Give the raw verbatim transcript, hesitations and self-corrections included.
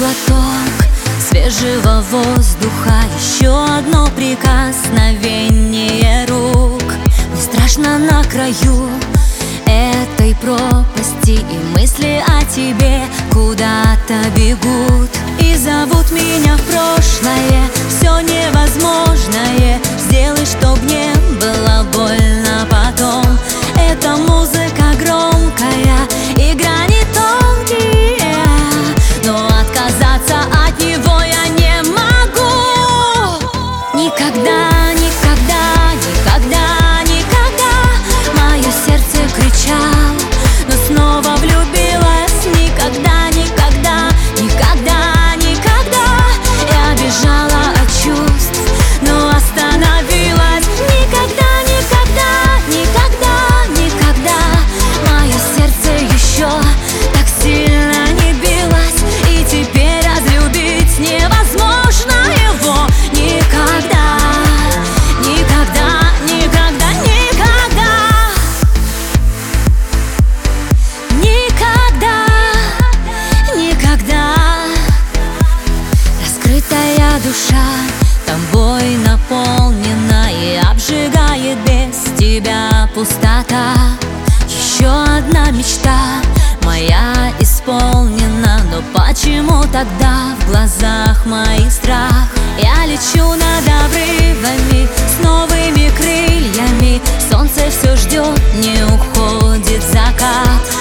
глоток свежего воздуха, еще одно прикосновение рук. Мне страшно на краю этой пропасти, и мысли о тебе куда-то бегут и зовут меня в прошлое. Все невозможное сделай, чтоб не было больно потом. Эта музыка громкая и грани тонкие, но отказаться от него я не могу. Никогда, никогда, никогда, никогда мое сердце кричало, но снова влюбилась. Никогда, никогда, никогда, никогда я бежала от чувств, но остановилась. Никогда, никогда, никогда, никогда мое сердце еще так сильно не билось, и теперь разлюбить невозможно его. Никогда, никогда, никогда, никогда, никогда, никогда. Раскрытая душа тобой наполнена и обжигает без тебя пустота. Еще одна мечта моя исполнена, но почему тогда в глазах моих страх? Я лечу над обрывами с новыми крыльями, солнце все ждет, не уходит закат.